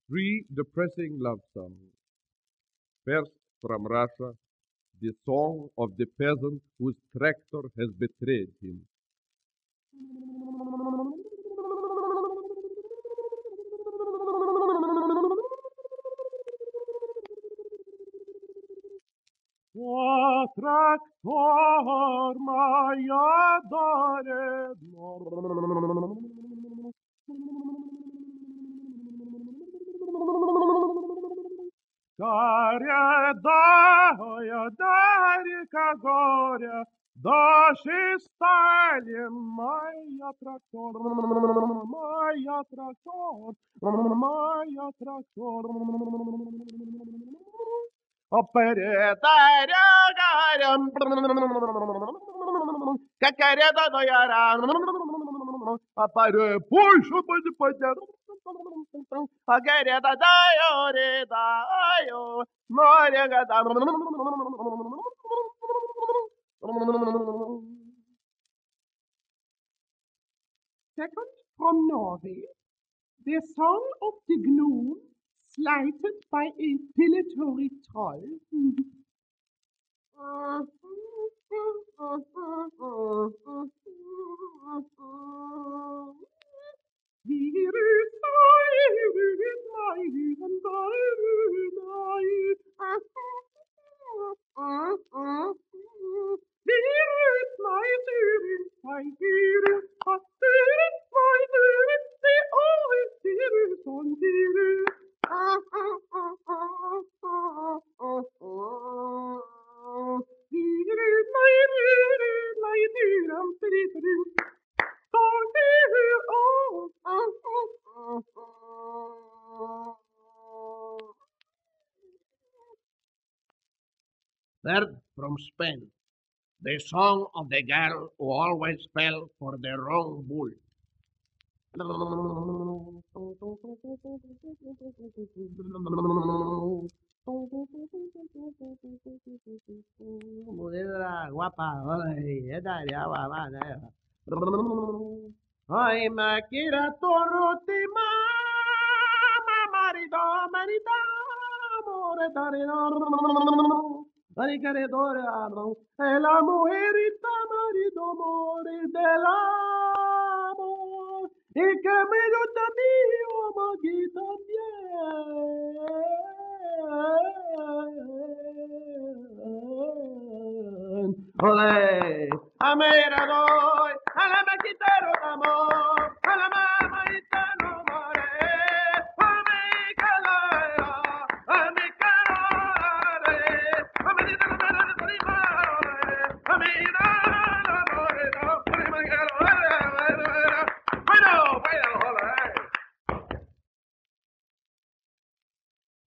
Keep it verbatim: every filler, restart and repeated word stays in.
Three depressing love songs. First, from Russia, the song of the peasant whose tractor has betrayed him. O tractor, моя дорога, горя, дарика горя, дождь и стали, моя трактор, моя трактор, моя трактор. Оперетаря горя, как карета до яра, а паре пушу пусть подер. А карета даю, ре даю, море гада. Second from Norway, the song of the gnome slighted by a dilatory troll. Third, from Spain, the song of the girl who always fell for the wrong bull. Mujer guapa, ay, esta ya va, va, ya. Ay, Maquira Toroti, mama, marido, marido, amore, tarino. Ay, queridora, es la mujerita, marido, amore del amor. Y que me gusta mío, aquí también. Olé, a me la doy, a la me quitaron amor.